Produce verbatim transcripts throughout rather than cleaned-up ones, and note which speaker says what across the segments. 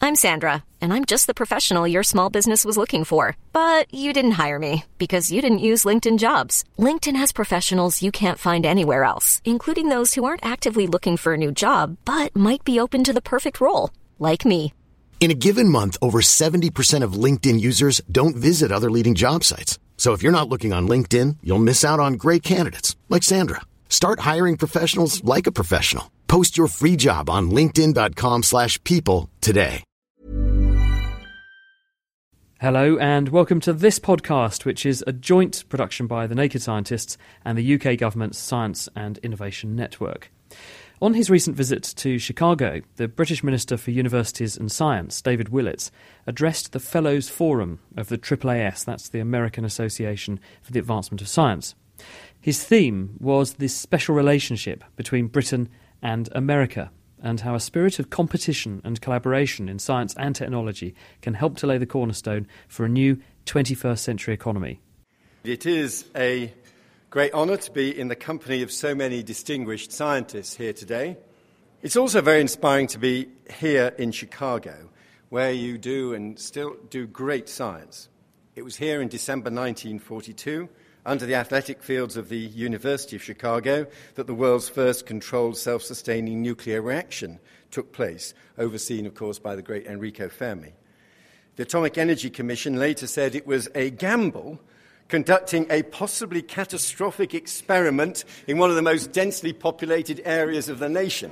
Speaker 1: I'm Sandra, and I'm just the professional your small business was looking for. But you didn't hire me because you didn't use LinkedIn Jobs. LinkedIn has professionals you can't find anywhere else, including those who aren't actively looking for a new job, but might be open to the perfect role, like me.
Speaker 2: In a given month, over seventy percent of LinkedIn users don't visit other leading job sites. So if you're not looking on LinkedIn, you'll miss out on great candidates like Sandra. Start hiring professionals like a professional. Post your free job on linkedin.com slash people today.
Speaker 3: Hello and welcome to this podcast, which is a joint production by The Naked Scientists and the U K government's Science and Innovation Network. On his recent visit to Chicago, the British Minister for Universities and Science, David Willetts, addressed the Fellows Forum of the A A A S, that's the American Association for the Advancement of Science. His theme was this special relationship between Britain and America, and how a spirit of competition and collaboration in science and technology can help to lay the cornerstone for a new twenty-first century economy.
Speaker 4: It is a great honour to be in the company of so many distinguished scientists here today. It's also very inspiring to be here in Chicago, where you do and still do great science. It was here in December nineteen forty-two, under the athletic fields of the University of Chicago, that the world's first controlled self-sustaining nuclear reaction took place, overseen, of course, by the great Enrico Fermi. The Atomic Energy Commission later said it was a gamble conducting a possibly catastrophic experiment in one of the most densely populated areas of the nation.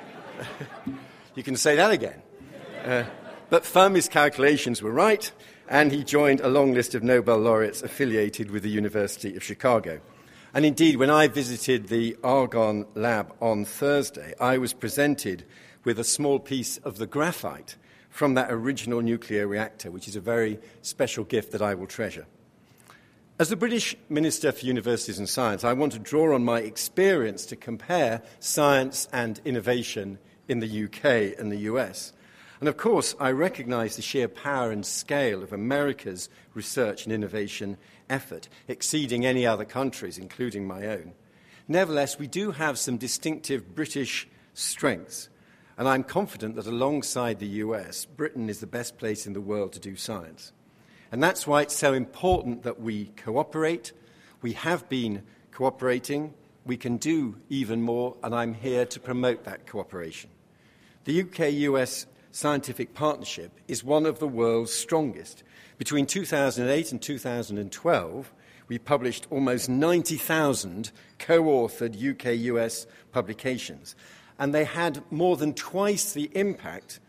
Speaker 4: You can say that again. Uh, but Fermi's calculations were right, and he joined a long list of Nobel laureates affiliated with the University of Chicago. And indeed, when I visited the Argonne lab on Thursday, I was presented with a small piece of the graphite from that original nuclear reactor, which is a very special gift that I will treasure. As the British Minister for Universities and Science, I want to draw on my experience to compare science and innovation in the U K and the U S. And of course, I recognise the sheer power and scale of America's research and innovation effort, exceeding any other countries, including my own. Nevertheless, we do have some distinctive British strengths, and I'm confident that alongside the U S, Britain is the best place in the world to do science. And that's why it's so important that we cooperate. We have been cooperating. We can do even more, and I'm here to promote that cooperation. The U K U S scientific partnership is one of the world's strongest. Between two thousand eight and two thousand twelve, we published almost ninety thousand co-authored U K U S publications, and they had more than twice the impact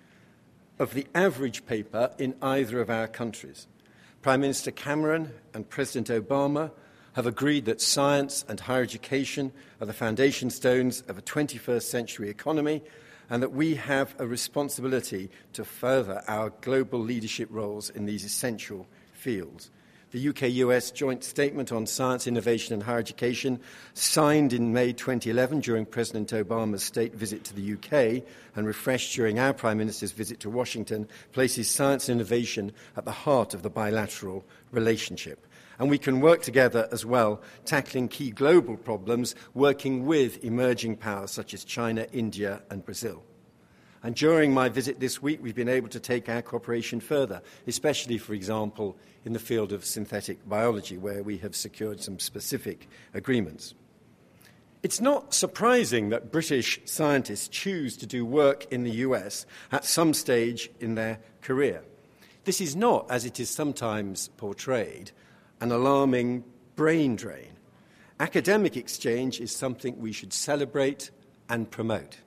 Speaker 4: of the average paper in either of our countries. Prime Minister Cameron and President Obama have agreed that science and higher education are the foundation stones of a twenty-first century economy, and that we have a responsibility to further our global leadership roles in these essential fields. The U K U S Joint Statement on Science, Innovation and Higher Education, signed in May twenty eleven during President Obama's state visit to the U K and refreshed during our Prime Minister's visit to Washington, places science and innovation at the heart of the bilateral relationship. And we can work together as well, tackling key global problems, working with emerging powers such as China, India and Brazil. And during my visit this week, we've been able to take our cooperation further, especially, for example, in the field of synthetic biology, where we have secured some specific agreements. It's not surprising that British scientists choose to do work in the U S at some stage in their career. This is not, as it is sometimes portrayed, an alarming brain drain. Academic exchange is something we should celebrate and promote.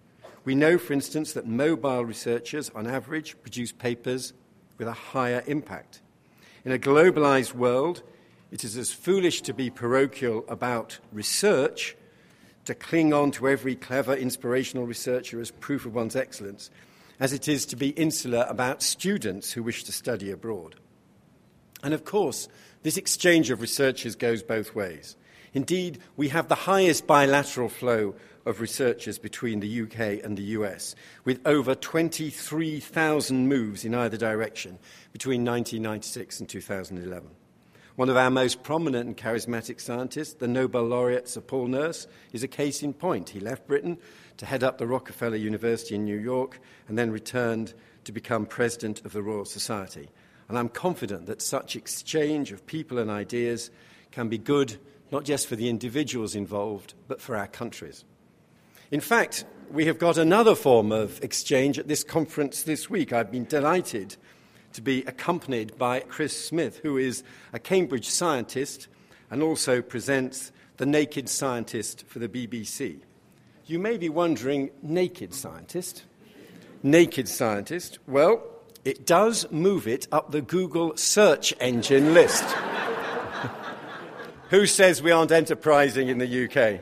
Speaker 4: We know, for instance, that mobile researchers, on average, produce papers with a higher impact. In a globalized world, it is as foolish to be parochial about research, to cling on to every clever, inspirational researcher as proof of one's excellence, as it is to be insular about students who wish to study abroad. And of course, this exchange of researchers goes both ways. Indeed, we have the highest bilateral flow of researchers between the U K and the U S, with over twenty-three thousand moves in either direction between nineteen ninety-six and two thousand eleven. One of our most prominent and charismatic scientists, the Nobel laureate Sir Paul Nurse, is a case in point. He left Britain to head up the Rockefeller University in New York and then returned to become President of the Royal Society. And I'm confident that such exchange of people and ideas can be good, not just for the individuals involved, but for our countries. In fact, we have got another form of exchange at this conference this week. I've been delighted to be accompanied by Chris Smith, who is a Cambridge scientist and also presents The Naked Scientist for the B B C. You may be wondering, naked scientist? Naked scientist? Well, it does move it up the Google search engine list. Who says we aren't enterprising in the U K?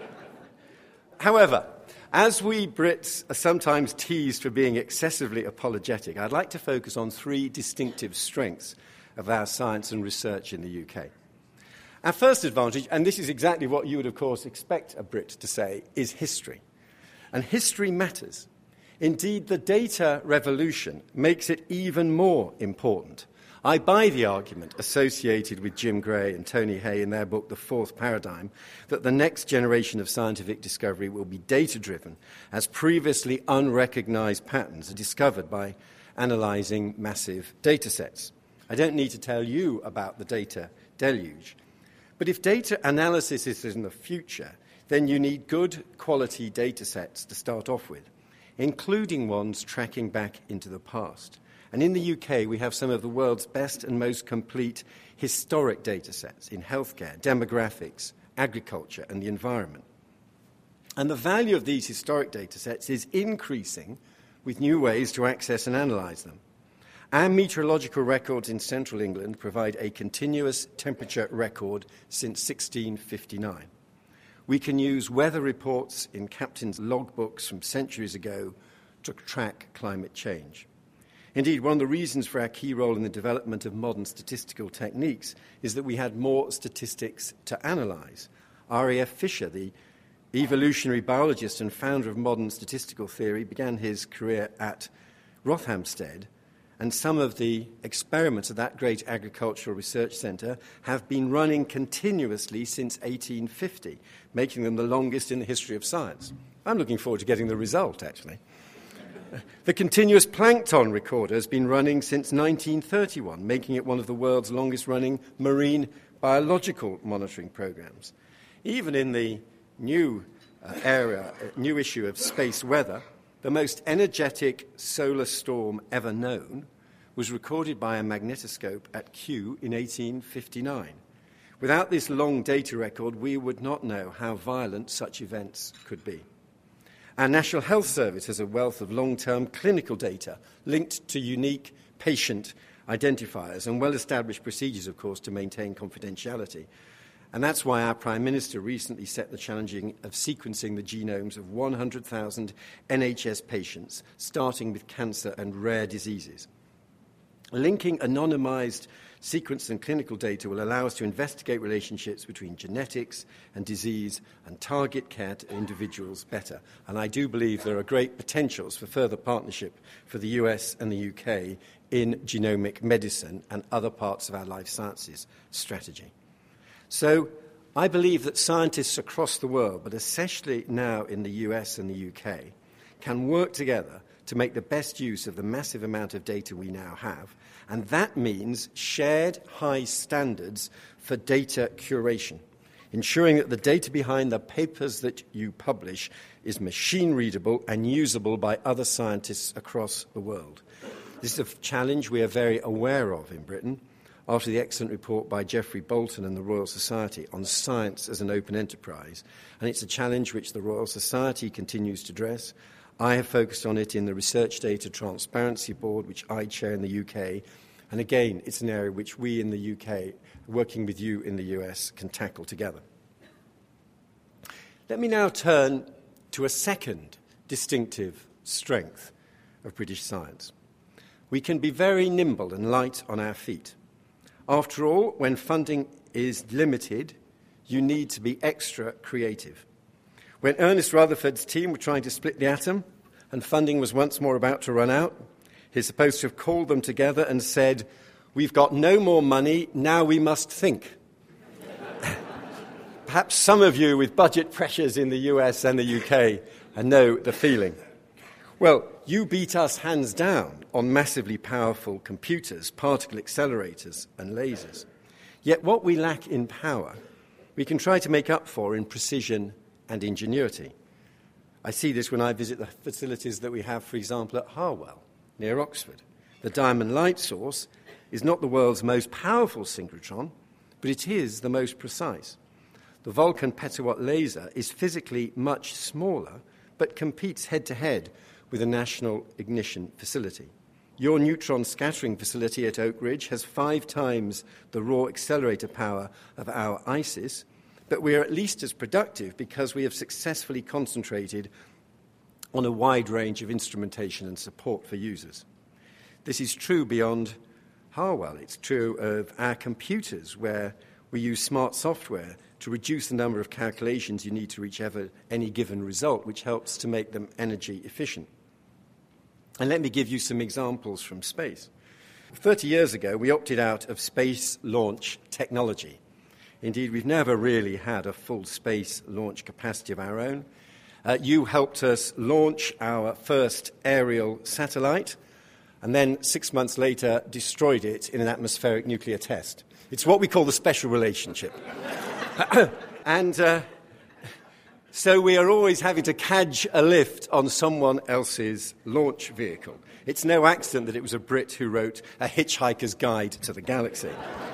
Speaker 4: However, as we Brits are sometimes teased for being excessively apologetic, I'd like to focus on three distinctive strengths of our science and research in the U K. Our first advantage, and this is exactly what you would, of course, expect a Brit to say, is history. And history matters. Indeed, the data revolution makes it even more important. I buy the argument associated with Jim Gray and Tony Hay in their book, The Fourth Paradigm, that the next generation of scientific discovery will be data-driven, as previously unrecognized patterns are discovered by analyzing massive data sets. I don't need to tell you about the data deluge. But if data analysis is in the future, then you need good quality data sets to start off with, including ones tracking back into the past. And in the U K, we have some of the world's best and most complete historic data sets in healthcare, demographics, agriculture, and the environment. And the value of these historic data sets is increasing with new ways to access and analyse them. Our meteorological records in central England provide a continuous temperature record since sixteen fifty-nine. We can use weather reports in captains' logbooks from centuries ago to track climate change. Indeed, one of the reasons for our key role in the development of modern statistical techniques is that we had more statistics to analyse. R A F Fisher, the evolutionary biologist and founder of modern statistical theory, began his career at Rothamsted, and some of the experiments of that great agricultural research centre have been running continuously since eighteen fifty, making them the longest in the history of science. I'm looking forward to getting the result, actually. The Continuous Plankton Recorder has been running since nineteen thirty-one, making it one of the world's longest-running marine biological monitoring programs. Even in the new uh, area, uh, new issue of space weather, the most energetic solar storm ever known was recorded by a magnetoscope at Kew in eighteen fifty-nine. Without this long data record, we would not know how violent such events could be. Our National Health Service has a wealth of long-term clinical data linked to unique patient identifiers and well-established procedures, of course, to maintain confidentiality. And that's why our Prime Minister recently set the challenge of sequencing the genomes of one hundred thousand N H S patients, starting with cancer and rare diseases. Linking anonymised sequence and clinical data will allow us to investigate relationships between genetics and disease and target care to individuals better. And I do believe there are great potentials for further partnership for the U S and the U K in genomic medicine and other parts of our life sciences strategy. So I believe that scientists across the world, but especially now in the U S and the U K, can work together to make the best use of the massive amount of data we now have, and that means shared high standards for data curation, ensuring that the data behind the papers that you publish is machine-readable and usable by other scientists across the world. This is a challenge we are very aware of in Britain, after the excellent report by Geoffrey Bolton and the Royal Society on science as an open enterprise, and it's a challenge which the Royal Society continues to address. I have focused on it in the Research Data Transparency Board, which I chair in the U K, and again, it's an area which we in the U K, working with you in the U S, can tackle together. Let me now turn to a second distinctive strength of British science. We can be very nimble and light on our feet. After all, when funding is limited, you need to be extra creative. When Ernest Rutherford's team were trying to split the atom and funding was once more about to run out, he's supposed to have called them together and said, "We've got no more money, now we must think." Perhaps some of you with budget pressures in the U S and the U K know the feeling. Well, you beat us hands down on massively powerful computers, particle accelerators, and lasers. Yet what we lack in power, we can try to make up for in precision and ingenuity. I see this when I visit the facilities that we have, for example, at Harwell, near Oxford. The diamond light source is not the world's most powerful synchrotron, but it is the most precise. The Vulcan petawatt laser is physically much smaller, but competes head-to-head with a national ignition facility. Your neutron scattering facility at Oak Ridge has five times the raw accelerator power of our ISIS, but we are at least as productive because we have successfully concentrated on a wide range of instrumentation and support for users. This is true beyond Harwell. It's true of our computers, where we use smart software to reduce the number of calculations you need to reach ever, any given result, which helps to make them energy efficient. And let me give you some examples from space. Thirty years ago, we opted out of space launch technology. Indeed, we've never really had a full space launch capacity of our own. Uh, you helped us launch our first aerial satellite, and then six months later destroyed it in an atmospheric nuclear test. It's what we call the special relationship. and uh, so we are always having to cadge a lift on someone else's launch vehicle. It's no accident that it was a Brit who wrote A Hitchhiker's Guide to the Galaxy.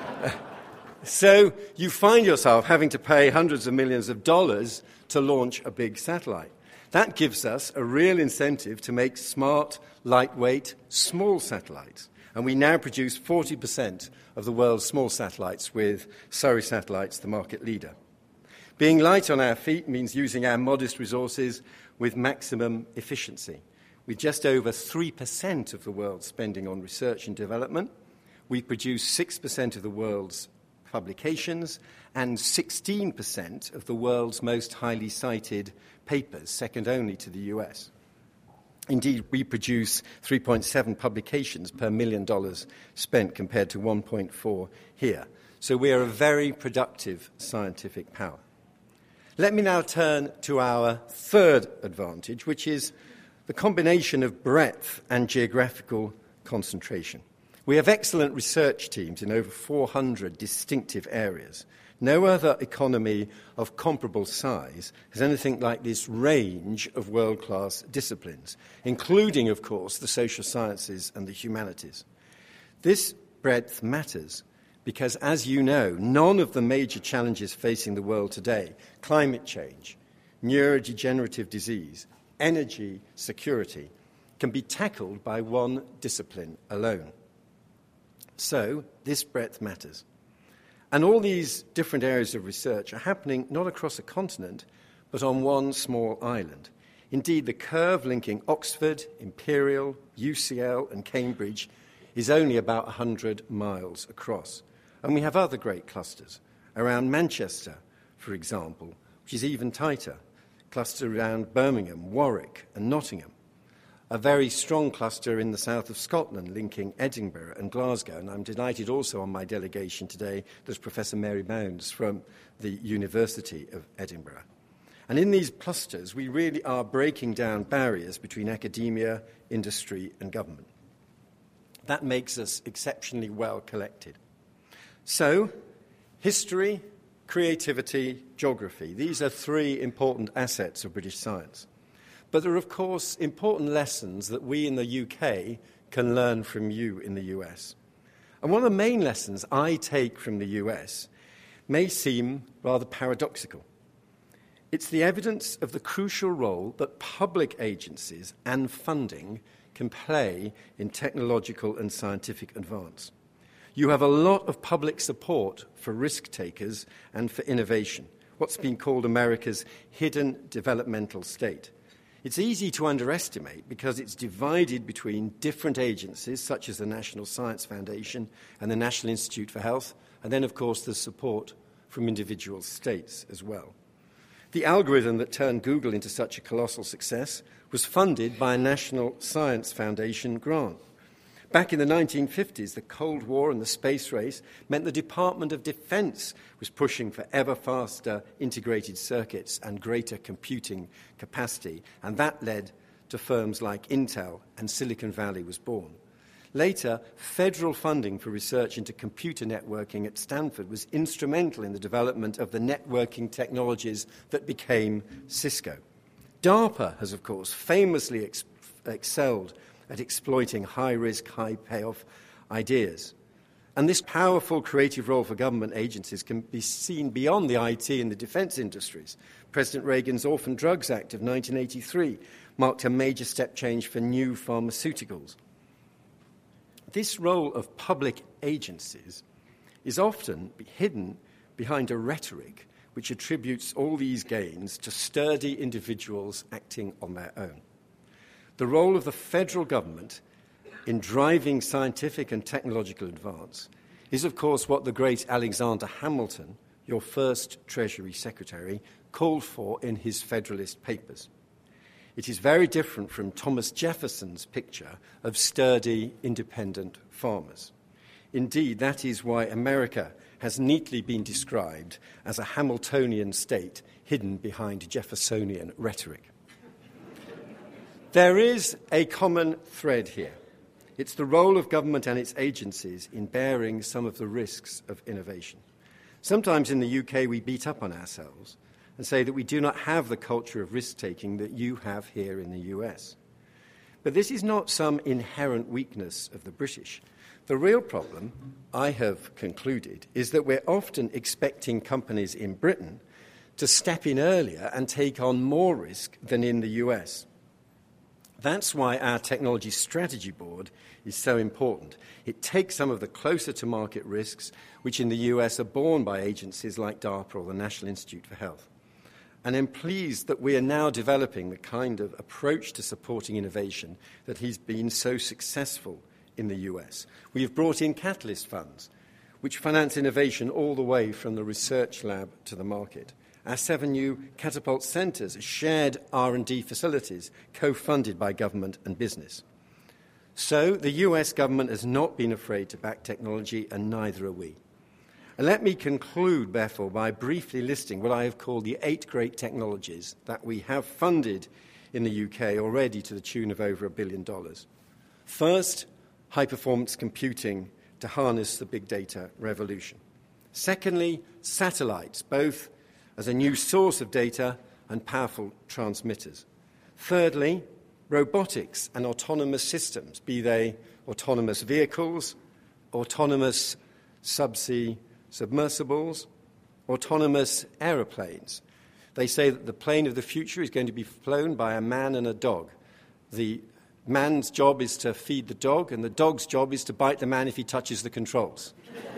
Speaker 4: So you find yourself having to pay hundreds of millions of dollars to launch a big satellite. That gives us a real incentive to make smart, lightweight, small satellites. And we now produce forty percent of the world's small satellites, with Surrey Satellites the market leader. Being light on our feet means using our modest resources with maximum efficiency. With just over three percent of the world's spending on research and development, we produce six percent of the world's publications and sixteen percent of the world's most highly cited papers, second only to the U S. Indeed, we produce three point seven publications per million dollars spent compared to one point four here. So we are a very productive scientific power. Let me now turn to our third advantage, which is the combination of breadth and geographical concentration. We have excellent research teams in over four hundred distinctive areas. No other economy of comparable size has anything like this range of world-class disciplines, including, of course, the social sciences and the humanities. This breadth matters because, as you know, none of the major challenges facing the world today, climate change, neurodegenerative disease, energy security, can be tackled by one discipline alone. So, this breadth matters. And all these different areas of research are happening not across a continent, but on one small island. Indeed, the curve linking Oxford, Imperial, U C L, and Cambridge is only about one hundred miles across. And we have other great clusters around Manchester, for example, which is even tighter, cluster around Birmingham, Warwick, and Nottingham. A very strong cluster in the south of Scotland linking Edinburgh and Glasgow. And I'm delighted also on my delegation today there's Professor Mary Bounds from the University of Edinburgh. And in these clusters, we really are breaking down barriers between academia, industry, and government. That makes us exceptionally well collected. So, history, creativity, geography, these are three important assets of British science. But there are, of course, important lessons that we in the U K can learn from you in the U S. And one of the main lessons I take from the U S may seem rather paradoxical. It's the evidence of the crucial role that public agencies and funding can play in technological and scientific advance. You have a lot of public support for risk takers and for innovation, what's been called America's hidden developmental state. It's easy to underestimate because it's divided between different agencies, such as the National Science Foundation and the National Institute for Health, and then, of course, the support from individual states as well. The algorithm that turned Google into such a colossal success was funded by a National Science Foundation grant. Back in the nineteen fifties, the Cold War and the space race meant the Department of Defense was pushing for ever faster integrated circuits and greater computing capacity, and that led to firms like Intel, and Silicon Valley was born. Later, federal funding for research into computer networking at Stanford was instrumental in the development of the networking technologies that became Cisco. DARPA has, of course, famously ex- excelled at exploiting high-risk, high-payoff ideas. And this powerful creative role for government agencies can be seen beyond the I T and the defense industries. President Reagan's Orphan Drugs Act of nineteen eighty-three marked a major step change for new pharmaceuticals. This role of public agencies is often hidden behind a rhetoric which attributes all these gains to sturdy individuals acting on their own. The role of the federal government in driving scientific and technological advance is, of course, what the great Alexander Hamilton, your first Treasury Secretary, called for in his Federalist Papers. It is very different from Thomas Jefferson's picture of sturdy, independent farmers. Indeed, that is why America has neatly been described as a Hamiltonian state hidden behind Jeffersonian rhetoric. There is a common thread here. It's the role of government and its agencies in bearing some of the risks of innovation. Sometimes in the U K we beat up on ourselves and say that we do not have the culture of risk-taking that you have here in the U S. But this is not some inherent weakness of the British. The real problem, I have concluded, is that we're often expecting companies in Britain to step in earlier and take on more risk than in the U S. That's why our Technology Strategy Board is so important. It takes some of the closer-to-market risks, which in the U S are borne by agencies like DARPA or the National Institute for Health. And I'm pleased that we are now developing the kind of approach to supporting innovation that has been so successful in the U S. We have brought in catalyst funds, which finance innovation all the way from the research lab to the market. Our seven new Catapult centres are shared R and D facilities co-funded by government and business. So the U S government has not been afraid to back technology, and neither are we. And let me conclude, therefore, by briefly listing what I have called the eight great technologies that we have funded in the U K already to the tune of over a billion dollars. First, high-performance computing to harness the big data revolution. Secondly, satellites, both as a new source of data and powerful transmitters. Thirdly, robotics and autonomous systems, be they autonomous vehicles, autonomous subsea submersibles, autonomous aeroplanes. They say that the plane of the future is going to be flown by a man and a dog. The man's job is to feed the dog, and the dog's job is to bite the man if he touches the controls.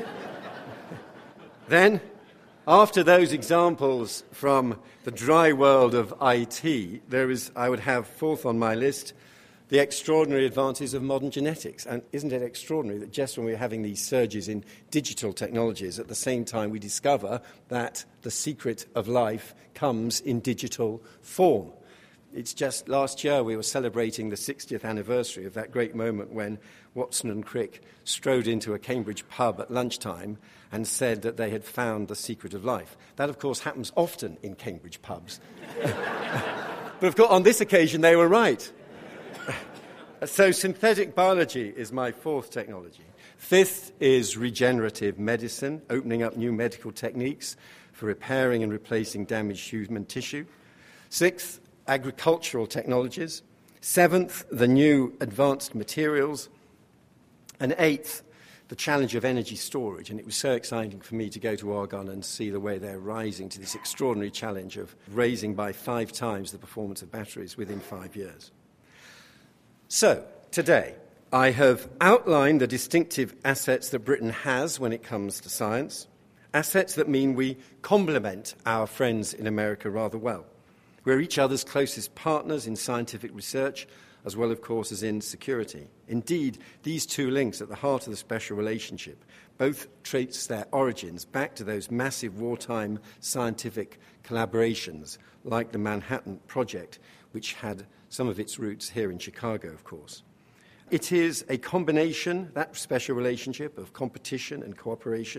Speaker 4: Then, after those examples from the dry world of I T, there is, I would have fourth on my list, the extraordinary advances of modern genetics. And isn't it extraordinary that just when we're having these surges in digital technologies, at the same time we discover that the secret of life comes in digital form? It's just last year we were celebrating the sixtieth anniversary of that great moment when Watson and Crick strode into a Cambridge pub at lunchtime and said that they had found the secret of life. That, of course, happens often in Cambridge pubs. But, of course, on this occasion they were right. So synthetic biology is my fourth technology. Fifth is regenerative medicine, opening up new medical techniques for repairing and replacing damaged human tissue. Sixth, agricultural technologies. Seventh, the new advanced materials. And eighth, the challenge of energy storage. And it was so exciting for me to go to Argonne and see the way they're rising to this extraordinary challenge of raising by five times the performance of batteries within five years. So, today, I have outlined the distinctive assets that Britain has when it comes to science, assets that mean we complement our friends in America rather well. We're each other's closest partners in scientific research, as well, of course, as in security. Indeed, these two links at the heart of the special relationship both trace their origins back to those massive wartime scientific collaborations, like the Manhattan Project, which had some of its roots here in Chicago, of course. It is a combination, that special relationship, of competition and cooperation.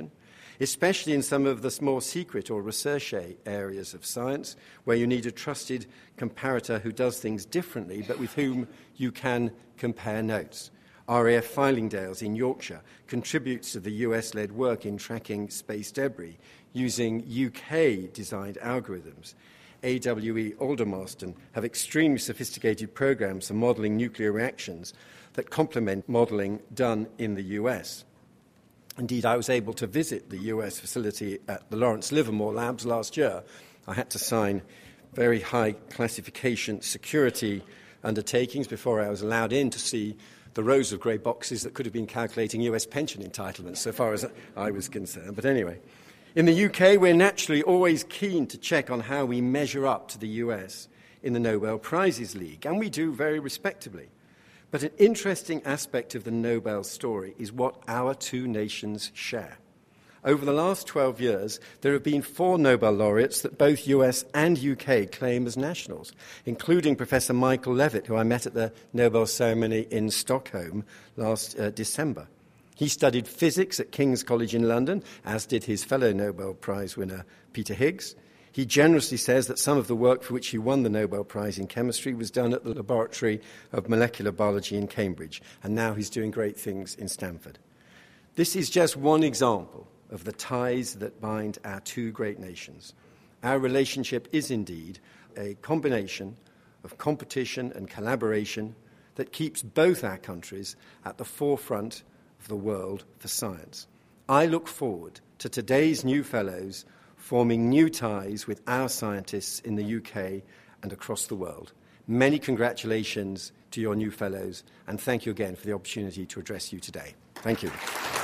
Speaker 4: especially in some of the more secret or research areas of science, where you need a trusted comparator who does things differently, but with whom you can compare notes. R A F Fylingdales in Yorkshire contributes to the U S-led work in tracking space debris using U K-designed algorithms. A W E Aldermaston have extremely sophisticated programs for modelling nuclear reactions that complement modelling done in the U S. Indeed, I was able to visit the U S facility at the Lawrence Livermore Labs last year. I had to sign very high classification security undertakings before I was allowed in to see the rows of grey boxes that could have been calculating U S pension entitlements, so far as I was concerned. But anyway, in the U K, we're naturally always keen to check on how we measure up to the U S in the Nobel Prizes League, and we do very respectably. But an interesting aspect of the Nobel story is what our two nations share. Over the last twelve years, there have been four Nobel laureates that both U S and U K claim as nationals, including Professor Michael Levitt, who I met at the Nobel ceremony in Stockholm last uh, December. He studied physics at King's College in London, as did his fellow Nobel Prize winner, Peter Higgs. He generously says that some of the work for which he won the Nobel Prize in Chemistry was done at the Laboratory of Molecular Biology in Cambridge, and now he's doing great things in Stanford. This is just one example of the ties that bind our two great nations. Our relationship is indeed a combination of competition and collaboration that keeps both our countries at the forefront of the world for science. I look forward to today's new fellows forming new ties with our scientists in the U K and across the world. Many congratulations to your new fellows, and thank you again for the opportunity to address you today. Thank you.